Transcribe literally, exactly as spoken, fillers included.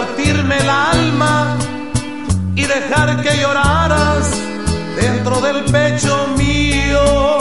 partirme el alma y dejar que lloraras dentro del pecho mío.